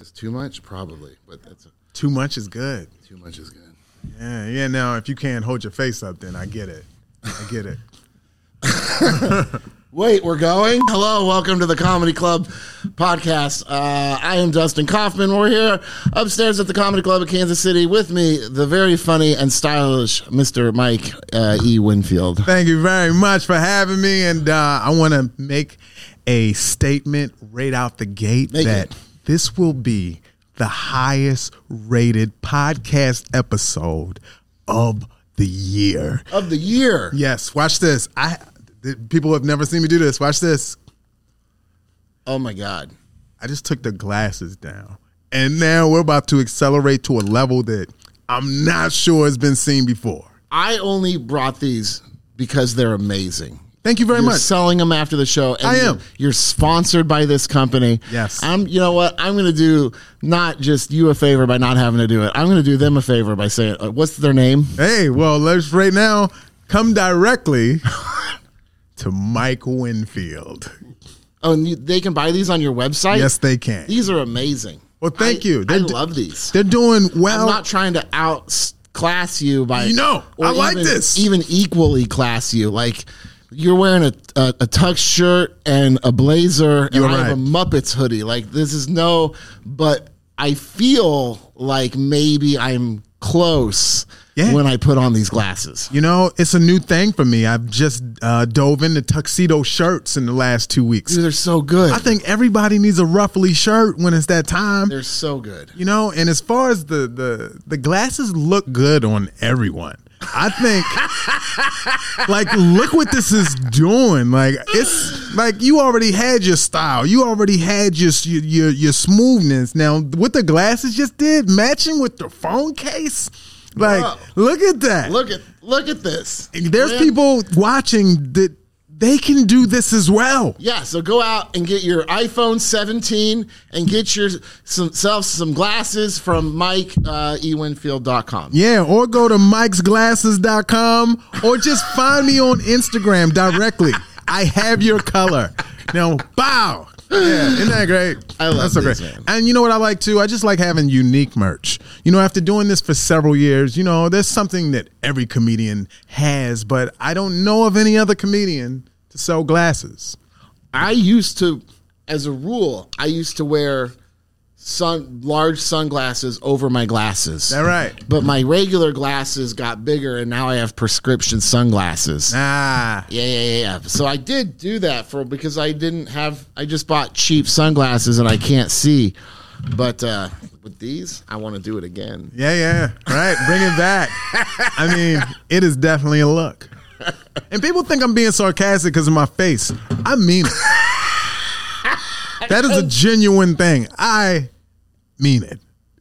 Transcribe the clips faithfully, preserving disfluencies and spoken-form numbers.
this too much? Probably, but that's a, too much is good. Too much is good. Yeah, yeah. Now, if you can't hold your face up, then I get it. I get it. Wait, we're going? Hello, welcome to the Comedy Club podcast. Uh, I am Dustin Kaufman. We're here upstairs at the Comedy Club of Kansas City. With me, the very funny and stylish Mister Mike uh, E. Winfield. Thank you very much for having me. And uh, I want to make a statement right out the gate Make that it. this will be the highest rated podcast episode of the year. Of the year. Yes, watch this. I people have never seen me do this. Watch this. Oh, my God. I just took the glasses down. And now we're about to accelerate to a level that I'm not sure has been seen before. I only brought these because they're amazing. Thank you very You're much. selling them after the show. And I am. You're, you're sponsored by this company. Yes. I'm. You know what? I'm going to do not just you a favor by not having to do it. I'm going to do them a favor by saying, uh, what's their name? Hey, well, let's right now come directly to Mike Winfield. Oh, and you, they can buy these on your website? Yes, they can. These are amazing. Well, thank I, you. I They're- love these. They're doing well. I'm not trying to outclass you by... You know, or I like even, this. Even equally class you. Like, you're wearing a, a, a tux shirt and a blazer, and You're I have a right. Muppets hoodie. Like, this is no... But I feel like maybe I'm close Yeah. when I put on these glasses. You know, it's a new thing for me. I've just uh, dove into tuxedo shirts in the last two weeks. Dude, they're so good. I think everybody needs a ruffly shirt when it's that time. They're so good. You know, and as far as the the the glasses look good on everyone. I think, like, look what this is doing. Like, it's like you already had your style. You already had your your your, your smoothness. Now, what the glasses just did, matching with the phone case. Like, Whoa. look at that. Look at look at this. There's Man. people watching that they can do this as well. Yeah, so go out and get your iPhone seventeen and get yourself some glasses from Mike E Winfield dot com. Yeah, or go to mikes glasses dot com or just find me on Instagram directly. I have your color. Now, bow. Yeah, isn't that great? I love That's so these, great. man. And you know what I like too? I just like having unique merch. You know, after doing this for several years, you know, there's something that every comedian has, but I don't know of any other comedian to sell glasses. I used to, as a rule, I used to wear sun large sunglasses over my glasses. Is that right? But my regular glasses got bigger, and now I have prescription sunglasses. Ah. Yeah, yeah, yeah, yeah. So I did do that for because I didn't have. I just bought cheap sunglasses and I can't see. But uh, with these, I want to do it again. Yeah, yeah. Right. Bring it back. I mean, it is definitely a look. And people think I'm being sarcastic because of my face. I mean it. That is a genuine thing. I mean it.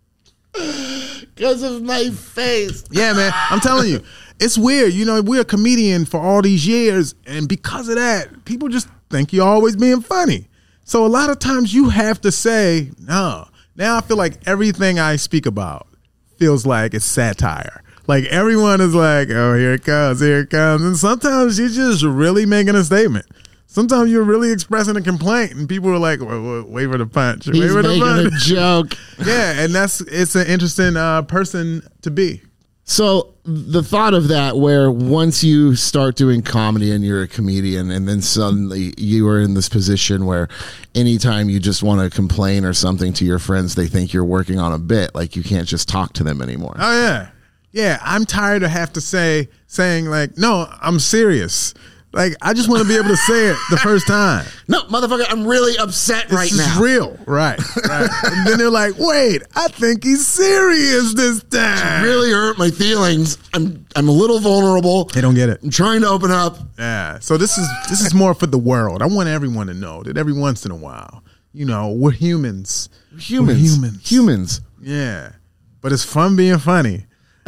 Because of my face. Yeah, man. I'm telling you. It's weird. You know, we're a comedian for all these years, and because of that, people just think you're always being funny. So a lot of times you have to say, no. Now I feel like everything I speak about feels like it's satire. Like everyone is like, oh, here it comes, here it comes. And sometimes you're just really making a statement. Sometimes you're really expressing a complaint, and people are like, wait, wait, wait for the punch. Wait He's for the making a punch. joke. Yeah, and that's it's an interesting uh, person to be. So the thought of that, where once you start doing comedy and you're a comedian, and then suddenly you are in this position where anytime you just want to complain or something to your friends, they think you're working on a bit, like you can't just talk to them anymore. Oh yeah, yeah. I'm tired of have to say saying like, no, I'm serious. Like I just want to be able to say it the first time. No, motherfucker, I'm really upset right This is now. real, right? Right. And then they're like, wait, I think he's serious this time. Really hurt my feelings. I'm I'm a little vulnerable. They don't get it. I'm trying to open up. Yeah. So this is this is more for the world. I want everyone to know that every once in a while, you know, we're humans. Humans. We're humans. Humans. Yeah. But it's fun being funny.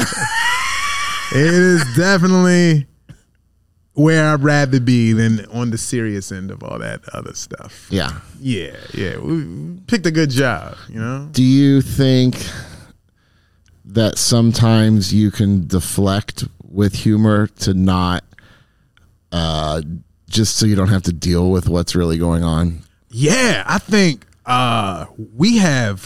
It is definitely where I'd rather be than on the serious end of all that other stuff. Yeah. Yeah, yeah. We picked a good job, you know? Do you think that sometimes you can deflect with humor to not uh, just so you don't have to deal with what's really going on? Yeah, I think uh, we have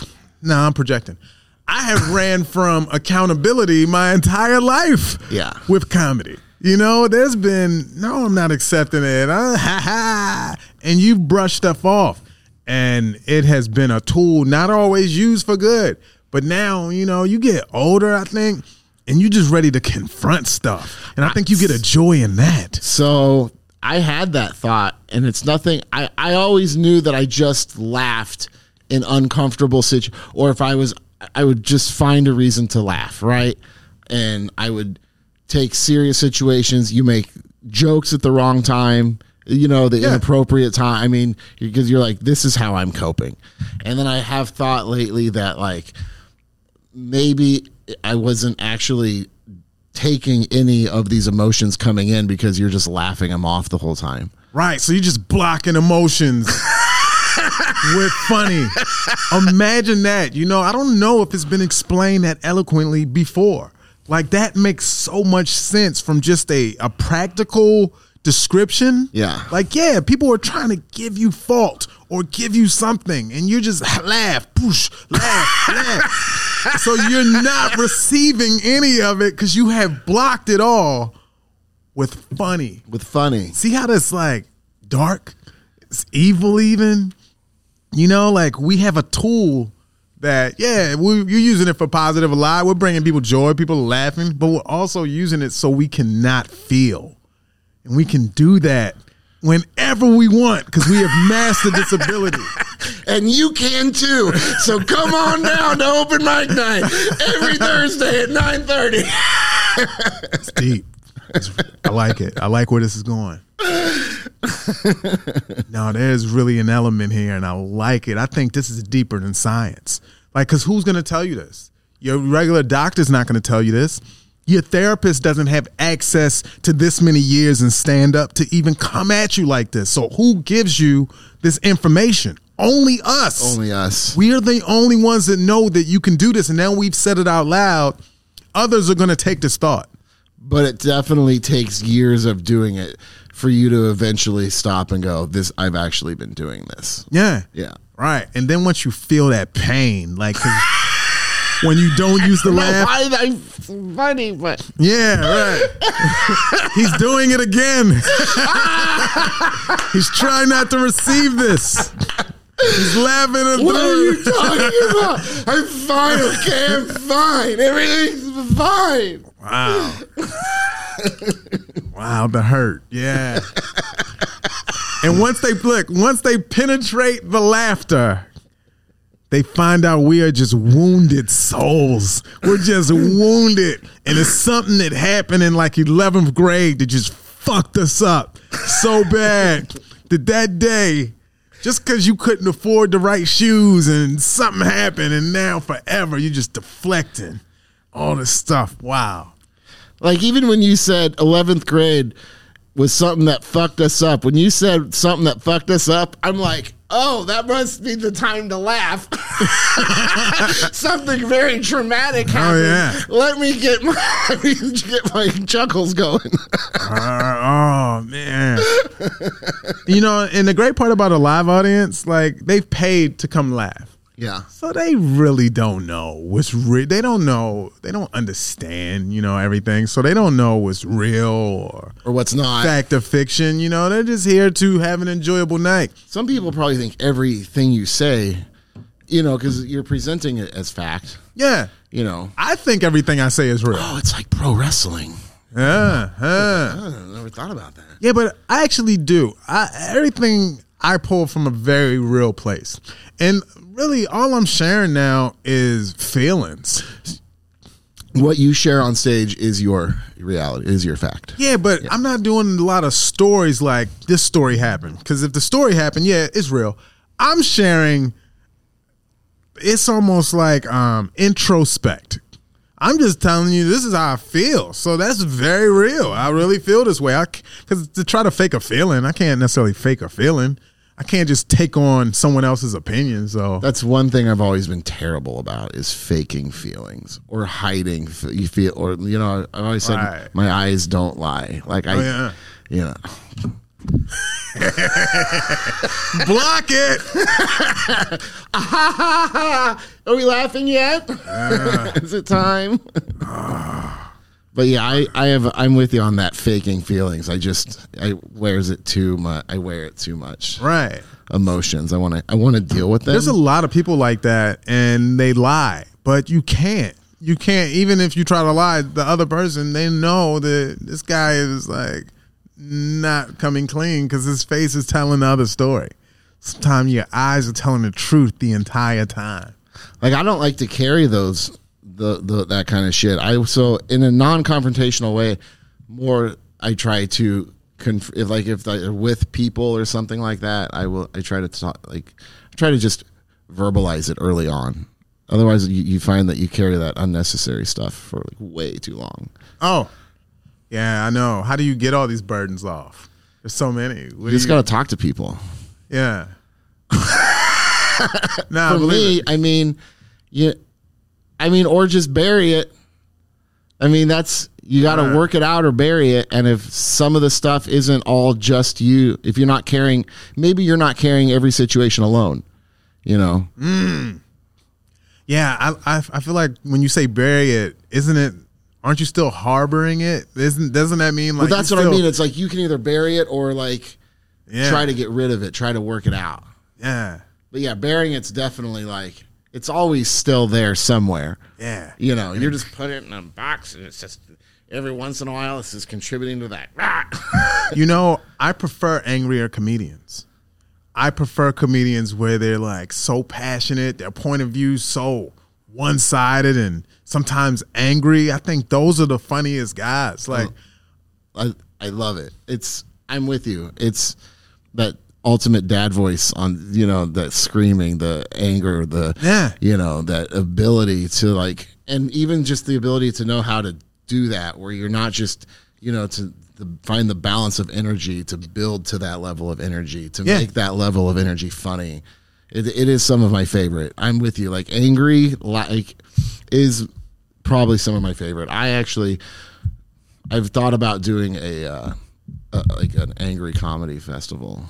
No, I'm projecting. I have ran from accountability my entire life. Yeah. With comedy. You know, there's been, no, I'm not accepting it. Uh, ha, ha. And you brush stuff off. And it has been a tool not always used for good. But now, you know, you get older, I think, and you're just ready to confront stuff. And I think you get a joy in that. So I had that thought, and it's nothing. I, I always knew that I just laughed in uncomfortable situations, or if I was, I would just find a reason to laugh, right? And I would take serious situations. You make jokes at the wrong time, you know, the yeah. inappropriate time. I mean, because you're like, this is how I'm coping. And then I have thought lately that, like, maybe I wasn't actually taking any of these emotions coming in because you're just laughing them off the whole time. Right. So you're just blocking emotions with funny. Imagine that. You know, I don't know if it's been explained that eloquently before. Like, that makes so much sense from just a, a practical description. Yeah. Like, yeah, people are trying to give you fault or give you something, and you're just laugh, push, laugh, laugh. So you're not receiving any of it because you have blocked it all with funny. With funny. See how that's like dark? It's evil even. You know, like, we have a tool that, yeah, we, you're using it for positive a lot. We're bringing people joy, people are laughing, but we're also using it so we cannot feel. And we can do that whenever we want because we have mastered this ability. And you can too. So come on down to Open Mic Night every Thursday at nine thirty. It's deep. It's, I like it. I like where this is going. No, there's really an element here, and I like it. I think this is deeper than science. Like, because who's going to tell you this? Your regular doctor's not going to tell you this. Your therapist doesn't have access to this many years and stand up to even come at you like this. So who gives you this information? Only us. Only us. We are the only ones that know that you can do this. And now we've said it out loud. Others are going to take this thought. But it definitely takes years of doing it for you to eventually stop and go, this, I've actually been doing this. Yeah. Yeah. Right. And then once you feel that pain, like, when you don't use the laugh. Why that's funny, but yeah, right. He's doing it again. He's trying not to receive this. He's laughing at what are you talking about? I'm fine, okay? I'm fine. Everything's fine. Wow. Wow, the hurt. Yeah. And once they look, once they penetrate the laughter, they find out we are just wounded souls. We're just wounded. And it's something that happened in like eleventh grade that just fucked us up so bad that that day, just because you couldn't afford the right shoes and something happened and now forever you're just deflecting all this stuff. Wow. Like, even when you said eleventh grade was something that fucked us up, when you said something that fucked us up, I'm like, oh, that must be the time to laugh. Something very traumatic happened. Oh, yeah. Let me get my, let me get my chuckles going. uh, oh, man. You know, and the great part about a live audience, like, they've paid to come laugh. Yeah. So they really don't know what's real. They don't know. They don't understand, you know, everything. So they don't know what's real or, or what's not. Fact or fiction. You know, they're just here to have an enjoyable night. Some people probably think everything you say, you know, because you're presenting it as fact. Yeah. You know. I think everything I say is real. Oh, it's like pro wrestling. Yeah. yeah. I never thought about that. Yeah, but I actually do. I, everything I pull from a very real place. And really, all I'm sharing now is feelings. What you share on stage is your reality, is your fact. Yeah, but yeah. I'm not doing a lot of stories like this story happened. Because if the story happened, yeah, it's real. I'm sharing, it's almost like um, introspect. I'm just telling you this is how I feel. So that's very real. I really feel this way. Because to try to fake a feeling, I can't necessarily fake a feeling. I can't just take on someone else's opinion. So that's one thing I've always been terrible about is faking feelings or hiding. You feel, or you know, I always said right. my eyes don't lie. Like I, oh, yeah. you know, Block it. Are we laughing yet? Uh, Is it time? But yeah, I, I have I'm with you on that faking feelings. I just I wears it too much. I wear it too much. Right. Emotions. I want to I want to deal with them. There's a lot of people like that, and they lie, but you can't. You can't. Even if you try to lie, the other person, they know that this guy is like not coming clean because his face is telling the other story. Sometimes your eyes are telling the truth the entire time. Like I don't like to carry those. The, the that kind of shit. I so in a non-confrontational way, more I try to conf- if like if they're with people or something like that, I will I try to talk like I try to just verbalize it early on. Otherwise, you, you find that you carry that unnecessary stuff for like way too long. Oh, yeah, I know. How do you get all these burdens off? There's so many. What You just you, got to talk to people. Yeah. nah, For me, it. I mean, you. I mean, or just bury it. I mean, that's, you got to Right. work it out or bury it. And if some of the stuff isn't all just you, if you're not carrying, maybe you're not carrying every situation alone, you know? Mm. Yeah, I, I I feel like when you say bury it, isn't it, aren't you still harboring it? Isn't, doesn't that mean like. Well, that's you what still, I mean. It's like you can either bury it or like yeah, try to get rid of it, try to work it out. Yeah. But yeah, burying it's definitely like, it's always still there somewhere. Yeah. You know, you're just putting it in a box and it's just every once in a while this is contributing to that. You know, I prefer angrier comedians. I prefer comedians where they're like so passionate, their point of view so one-sided and sometimes angry. I think those are the funniest guys. Like, I I love it. It's I'm with you. It's that ultimate dad voice on, you know, that screaming, the anger, the Yeah. you know, that ability to like, and even just the ability to know how to do that where you're not just, you know, to, to find the balance of energy to build to that level of energy, to Yeah. make that level of energy funny. It, it is some of my favorite. I'm with you. Like angry, like is probably some of my favorite. I actually, I've thought about doing a, uh, a like an angry comedy festival.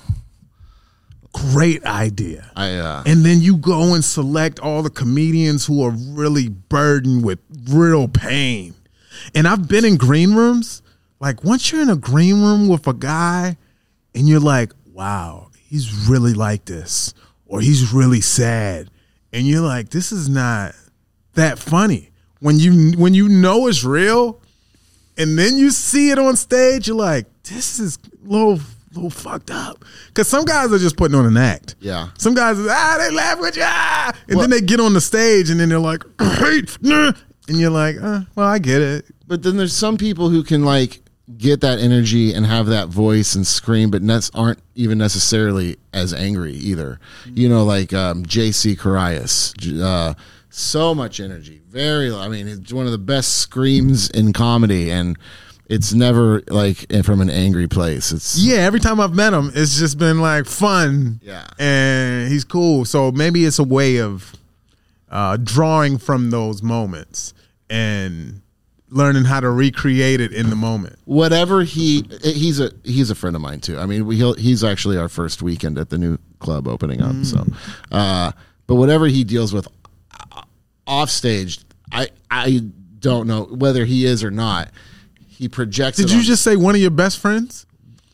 great idea. I uh, And then you go and select all the comedians who are really burdened with real pain. And I've been in green rooms. Like once you're in a green room with a guy and you're like, wow, he's really like this, or he's really sad. And you're like, this is not that funny. When you when you know it's real and then you see it on stage, you're like, this is a little, little fucked up. Because some guys are just putting on an act. yeah. Some guys, ah, they laugh with you, ah, and Well- then they get on the stage, and then they're like, great, nah. And you're like, uh, well, I get it. But then there's some people who can like get that energy and have that voice and scream, but ne- aren't even necessarily as angry either. You know, like um, J C Carias, uh, so much energy, very. I mean, it's one of the best screams in comedy, and it's never like from an angry place. It's Yeah, every time I've met him, it's just been like fun. Yeah. And he's cool. So maybe it's a way of uh, drawing from those moments and learning how to recreate it in the moment. whatever he he's a he's a friend of mine too. I mean, we he'll, he's actually our first weekend at the new club opening up. Mm. So, uh, but whatever he deals with off stage, I I don't know whether he is or not. He projects. Did it you on- just say one of your best friends?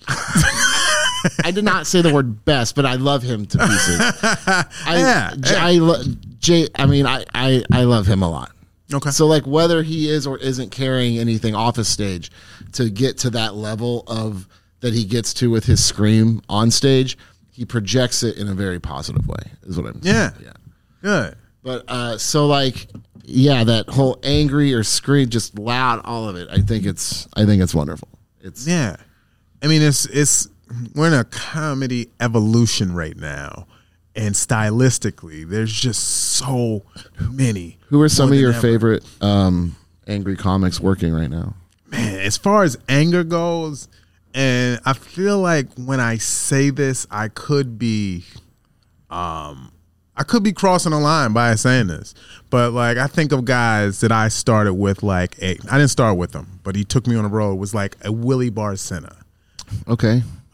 I did not say the word best, but I love him to pieces. I, Yeah, J- yeah. I, lo- Jay. I mean, I, I I love him a lot. Okay. So like whether he is or isn't carrying anything off a stage to get to that level of that he gets to with his scream on stage, he projects it in a very positive way. Is what I'm saying. Yeah. Yeah. Good. But uh, so like yeah, that whole angry or scream, just loud, all of it. I think it's I think it's wonderful. It's Yeah. I mean, it's it's we're in a comedy evolution right now. And stylistically, there's just so many. Who are some more of than your ever. favorite um, angry comics working right now? Man, as far as anger goes, and I feel like when I say this, I could be um I could be crossing a line by saying this. But like I think of guys that I started with like a I didn't start with him, but he took me on the road. It was like a Willie Barcena. Okay.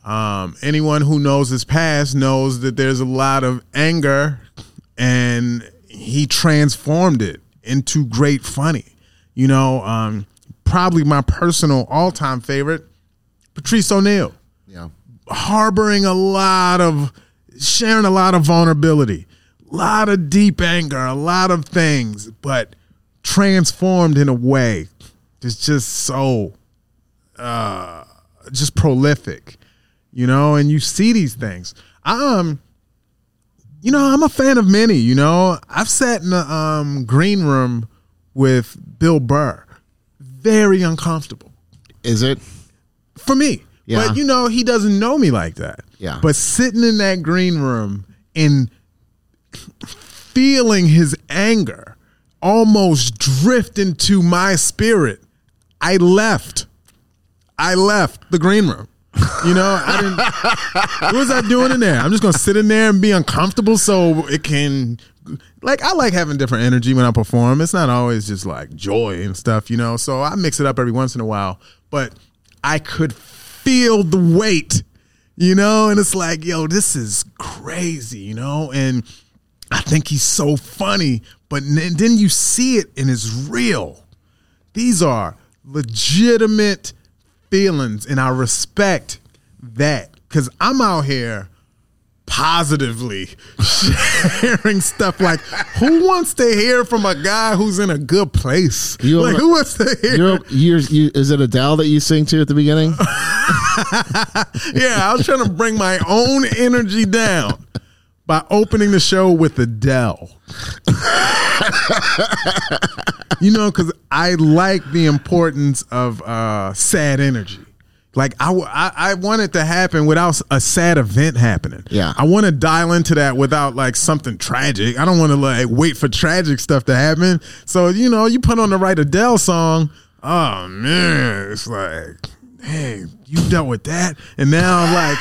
Um, anyone who knows his past knows that there's a lot of anger, and he transformed it into great funny. You know, um, probably my personal all-time favorite, Patrice O'Neal. Yeah. Harboring a lot of, sharing a lot of vulnerability, a lot of deep anger, a lot of things, but transformed in a way that's just so, uh, just prolific, you know, and you see these things. Um, you know, I'm a fan of many, you know. I've sat in the um, green room with Bill Burr. Very uncomfortable. Is it? For me. Yeah. But, you know, he doesn't know me like that. Yeah. But sitting in that green room and feeling his anger almost drift into my spirit, I left. I left the green room. You know, I didn't. What was I doing in there? I'm just going to sit in there and be uncomfortable so it can. Like, I like having different energy when I perform. It's not always just like joy and stuff, you know. So I mix it up every once in a while. But I could feel the weight, you know, and it's like, yo, this is crazy, you know. And I think he's so funny, but then you see it and it's real. These are legitimate feelings, and I respect that because I'm out here positively sharing stuff. Like, who wants to hear from a guy who's in a good place? You like, who wants to hear? You're, you're, you, is it Adele that you sing to at the beginning? Yeah, I was trying to bring my own energy down by opening the show with Adele. You know, because I like the importance of uh, sad energy. Like, I, I, I want it to happen without a sad event happening. Yeah. I want to dial into that without, like, something tragic. I don't want to, like, wait for tragic stuff to happen. So, you know, you put on the right Adele song, oh, man, it's like, hey, you dealt with that? And now, like,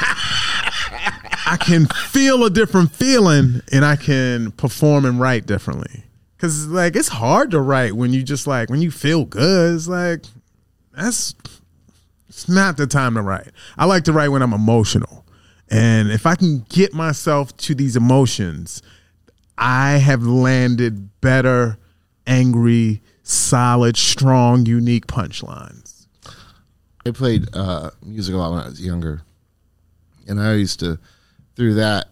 I can feel a different feeling, and I can perform and write differently. Because, like, it's hard to write when you just, like, when you feel good. It's like, that's... It's not the time to write. I like to write when I'm emotional. And if I can get myself to these emotions, I have landed better, angry, solid, strong, unique punchlines. I played uh, music a lot when I was younger. And I used to, through that,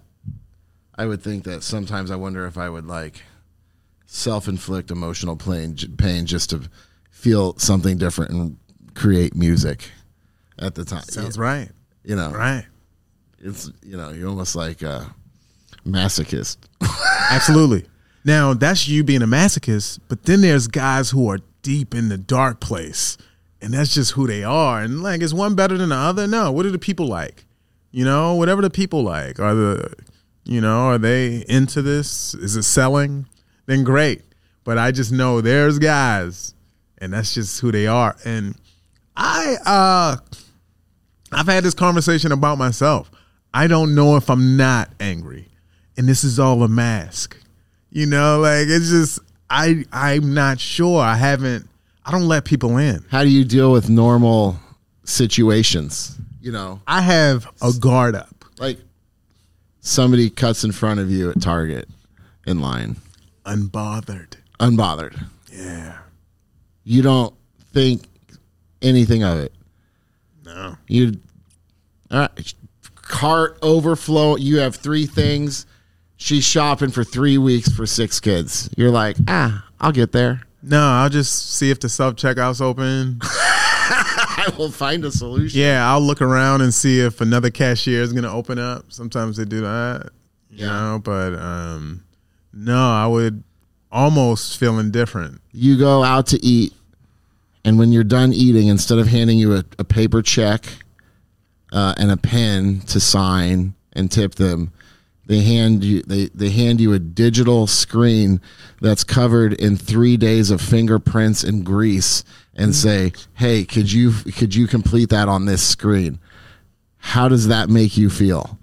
I would think that sometimes I wonder if I would like self-inflict emotional pain, pain just to feel something different and create music. At the time, sounds yeah. right. You know, right? It's, you know, you're almost like a masochist. Absolutely. Now that's you being a masochist, but then there's guys who are deep in the dark place, and that's just who they are. And like, is one better than the other? No. What are the people like? You know, whatever the people like. Are the, you know, are they into this? Is it selling? Then great. But I just know there's guys, and that's just who they are. And I, uh, I've had this conversation about myself. I don't know if I'm not angry, and this is all a mask. You know, like, it's just, I, I'm not sure. I haven't, I don't let people in. How do you deal with normal situations? You know, I have a guard up. Like somebody cuts in front of you at Target in line. Unbothered. Unbothered. Yeah. You don't think anything of it. No. You, all right, cart overflow. You have three things. She's shopping for three weeks for six kids. You're like, ah, I'll get there. No, I'll just see if the self-checkout's open. I will find a solution. Yeah, I'll look around and see if another cashier is going to open up. Sometimes they do that, you Yeah. know, but um, no, I would almost feel indifferent. You go out to eat, and when you're done eating, instead of handing you a, a paper check uh, and a pen to sign and tip them, they hand you they, they hand you a digital screen that's covered in three days of fingerprints and grease, and say, "Hey, could you could you complete that on this screen?" How does that make you feel?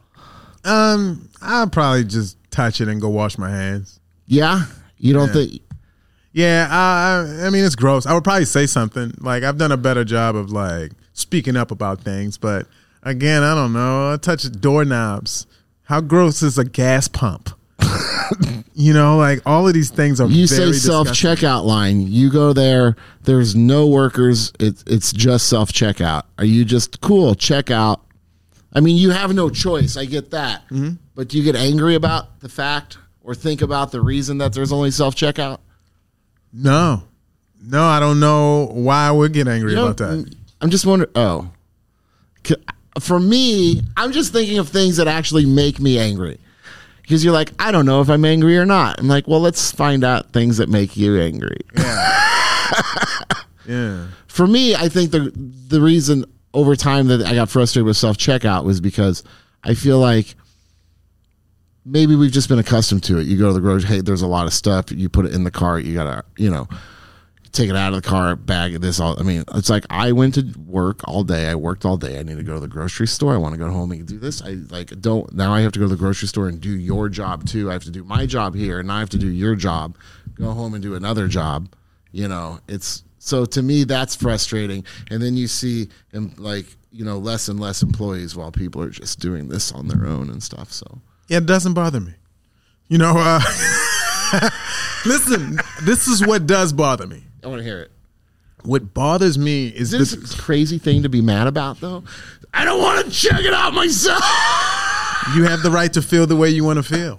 Um, I'll probably just touch it and go wash my hands. Yeah, you don't Yeah. think? Yeah, I, I mean, it's gross. I would probably say something. Like, I've done a better job of, like, speaking up about things, but Again, I don't know. I touch doorknobs. How gross is a gas pump? You know, like all of these things are You very say self disgusting. checkout line. You go there. There's no workers. It, it's just self checkout. Are you just cool? Checkout. I mean, you have no choice. I get that. Mm-hmm. But do you get angry about the fact or think about the reason that there's only self checkout? No. No, I don't know why I would get angry You know, about that. I'm just wondering. Oh. C- For me, I'm just thinking of things that actually make me angry. Because you're like, I don't know if I'm angry or not. I'm like, well, let's find out things that make you angry. Yeah. Yeah. For me, I think the the reason over time that I got frustrated with self checkout was because I feel like maybe we've just been accustomed to it. You go to the grocery, hey, there's a lot of stuff. You put it in the cart. You gotta, you know, take it out of the car, bag it, this all. I mean, it's like I went to work all day. I worked all day. I need to go to the grocery store. I want to go home and do this. I like don't now. I have to go to the grocery store and do your job too. I have to do my job here, and I have to do your job. Go home and do another job. You know, it's so to me that's frustrating. And then you see, um, like you know, less and less employees while people are just doing this on their own and stuff. So Yeah, it doesn't bother me. You know, uh, listen, this is what does bother me. I want to hear it. What bothers me is Is this this. a crazy thing to be mad about, though? I don't want to check it out myself. You have the right to feel the way you want to feel.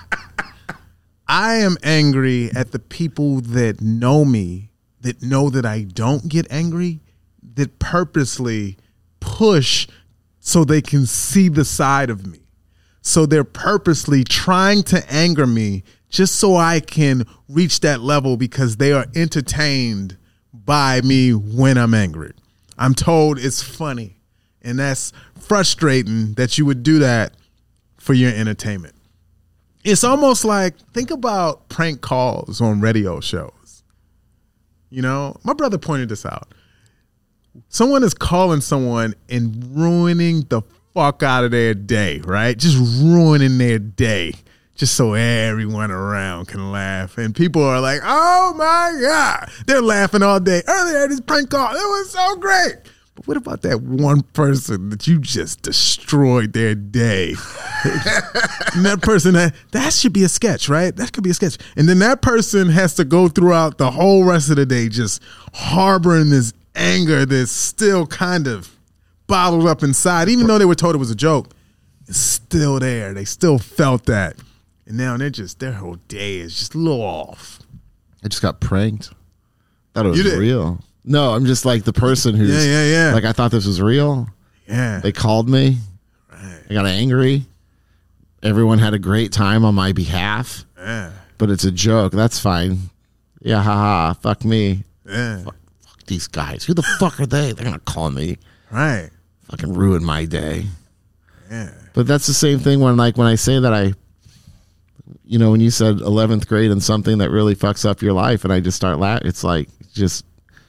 I am angry at the people that know me, that know that I don't get angry, that purposely push so they can see the side of me. So they're purposely trying to anger me just so I can reach that level because they are entertained by me when I'm angry. I'm told it's funny, and that's frustrating that you would do that for your entertainment. It's almost like, think about prank calls on radio shows. You know, my brother pointed this out. Someone is calling someone and ruining the fuck out of their day, right? Just ruining their day. Just so everyone around can laugh. And people are like, oh my God. They're laughing all day. Earlier, this prank call, it was so great. But what about that one person that you just destroyed their day? And that person, that, that should be a sketch, right? That could be a sketch. And then that person has to go throughout the whole rest of the day just harboring this anger that's still kind of bottled up inside. Even though they were told it was a joke, it's still there. They still felt that. And now they're just, their whole day is just a little off. I just got pranked. Thought it was You did? real. No, I'm just like the person who's Yeah, yeah, yeah. like, I thought this was real. Yeah. They called me. Right. I got angry. Everyone had a great time on my behalf, Yeah. but it's a joke. That's fine. Yeah, haha. Fuck me. Yeah. Fuck, fuck these guys. Who the fuck are they? They're going to call me. Right. Fucking ruin my day. Yeah. But that's the same thing when, like, when I say that I, you know, when you said eleventh grade and something that really fucks up your life, and I just start laughing, it's like, just,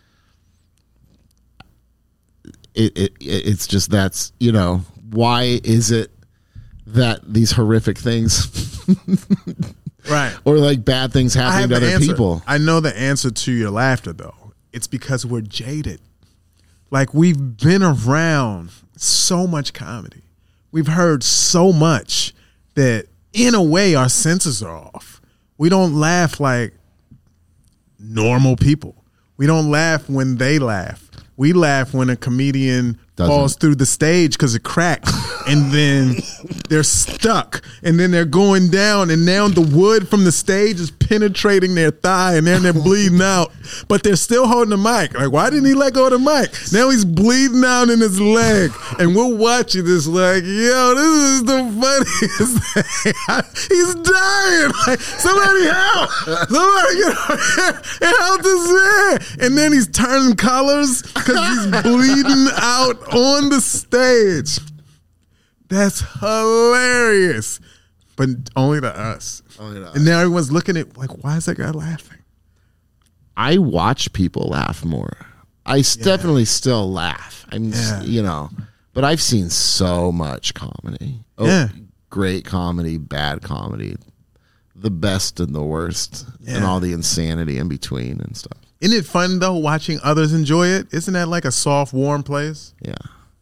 it, it, it's just that's, you know, why is it that these horrific things, Right. or like bad things I happening have to the other answer. people? I know the answer to your laughter, though. It's because we're jaded. Like, we've been around so much comedy. We've heard so much that, in a way, our senses are off. We don't laugh like normal people. We don't laugh when they laugh. We laugh when a comedian Doesn't. falls through the stage because it cracked, and then they're stuck, and then they're going down, and now the wood from the stage is penetrating their thigh, and then they're bleeding out, but they're still holding the mic. Like, why didn't he let go of the mic? Now he's bleeding out in his leg, and we're watching this like, yo, this is the funniest thing. He's dying. Like, somebody help! Somebody get and help this man! And then he's turning colors because he's bleeding out on the stage. That's hilarious, but only to us. Only to us. And now everyone's looking at like, why is that guy laughing? I watch people laugh more. I s- definitely still laugh. I'm, s- Yeah. you know, but I've seen so much comedy. Oh, Yeah. great comedy, bad comedy, the best and the worst, and Yeah. all the insanity in between and stuff. Isn't it fun though watching others enjoy it? Isn't that like a soft, warm place? Yeah.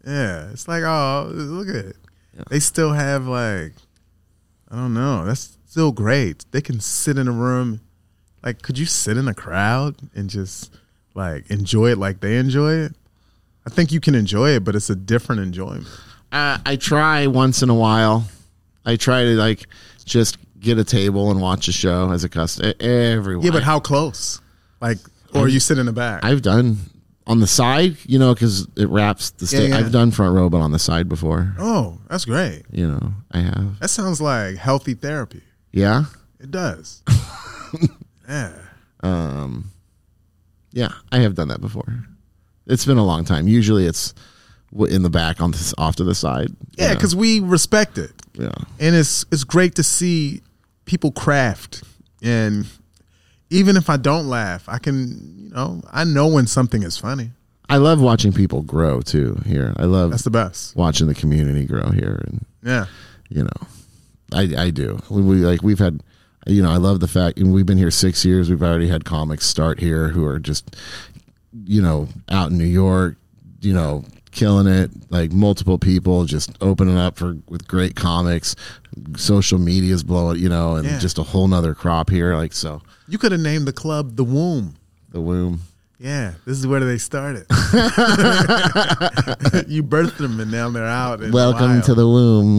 Yeah, it's like, oh, look at it. Yeah. They still have like, I don't know. That's still great. They can sit in a room. Like, could you sit in a crowd and just like enjoy it like they enjoy it? I think you can enjoy it, but it's a different enjoyment. Uh, I try once in a while. I try to like just get a table and watch a show as a customer. Everyone. Yeah, but how close? Like, or you sit in the back? I've done on the side, you know, because it wraps the stage. Yeah, yeah. I've done front row, but on the side before. Oh, that's great. You know, I have. That sounds like healthy therapy. Yeah. It does. Yeah. Um. Yeah, I have done that before. It's been a long time. Usually, it's w- in the back, on this, off to the side. Yeah, because we respect it. Yeah. And it's it's great to see people craft. And even if I don't laugh, I can, you know, I know when something is funny. I love watching people grow too here. I love That's the best. watching the community grow here, and Yeah. you know, I I do. We, we like we've had, you know, I love the fact, and we've been here six years. We've already had comics start here who are just, you know, out in New York, you know, killing it. Like multiple people just opening up for with great comics. Social media's blowing, you know, and Yeah. just a whole nother crop here. Like so, You could have named the club The Womb. the womb. Yeah, this is where they started. You birthed them, and now they're out. in the Welcome wild. to the womb.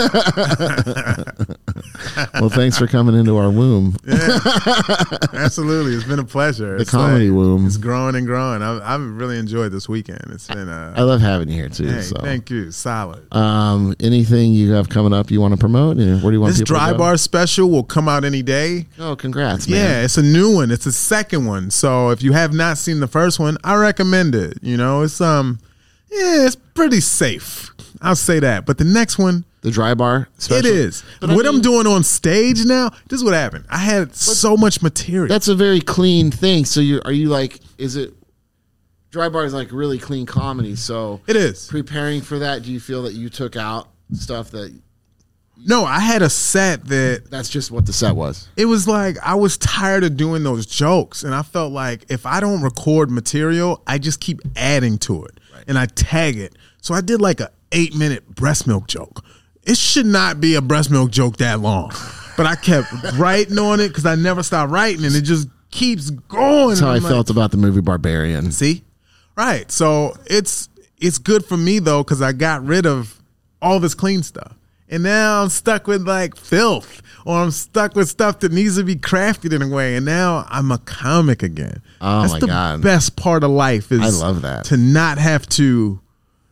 Well, thanks for coming into our womb. Yeah, absolutely. It's been a pleasure. The It's comedy like- womb. It's growing and growing. I've, I've really enjoyed this weekend. It's been uh, I love having you here too. hey, so, thank you. Solid. um, anything you have coming up you want to promote? And where do you want This people dry to go? bar special will come out any day. Oh, congrats, man! Yeah, it's a new one. It's a second one. So if you have not seen the first one, I recommend it. You know, it's um, yeah, it's pretty safe. I'll say that. But the next one, The dry bar special. it is. But I what I'm mean- doing on stage now, this is what happened. I had so much material. That's a very clean thing. So you are you like? Is it dry bar is like really clean comedy? So It is. preparing for that. Do you feel that you took out stuff that No, I had a set that that's just what the set was? it was like I was tired of doing those jokes, and I felt like if I don't record material, I just keep adding to it, and I tag it. So I did like a eight minute breast milk joke. It should not be a breast milk joke that long, but I kept writing on it because I never stopped writing, and it just keeps going. That's how I I'm like, felt about the movie Barbarian. See, right? So it's it's good for me though because I got rid of all this clean stuff. And now I'm stuck with like filth, or I'm stuck with stuff that needs to be crafted in a way. And now I'm a comic again. Oh, That's my the God. best part of life is I love that. to not have to,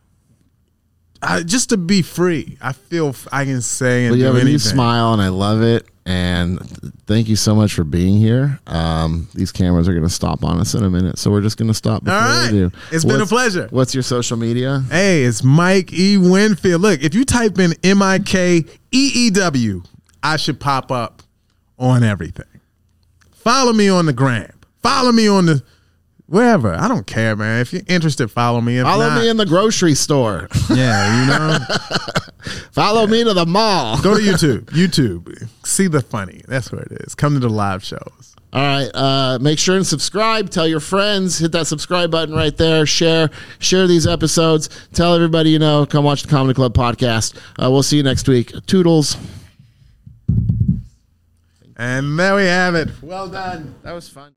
uh, just to be free. I feel f- I can say and Well, you do have a anything. new smile, and I love it. And th- thank you so much for being here. Um, these cameras are going to stop on us in a minute, so we're just going to stop before All right. we do. It's been a What's- pleasure. What's your social media? Hey, it's Mike E. Winfield. Look, if you type in M I K E E W, I should pop up on everything. Follow me on the gram. Follow me on the wherever. I don't care, man. If you're interested, follow me. If Follow not, me in the grocery store. yeah, you know. Follow me to the mall. Go to YouTube. YouTube. See the funny. That's where it is. Come to the live shows. All right. Uh, make sure and subscribe. Tell your friends. Hit that subscribe button right there. Share. Share these episodes. Tell everybody you know. Come watch the Comedy Club podcast. Uh, we'll see you next week. Toodles. And there we have it. Well done. That was fun.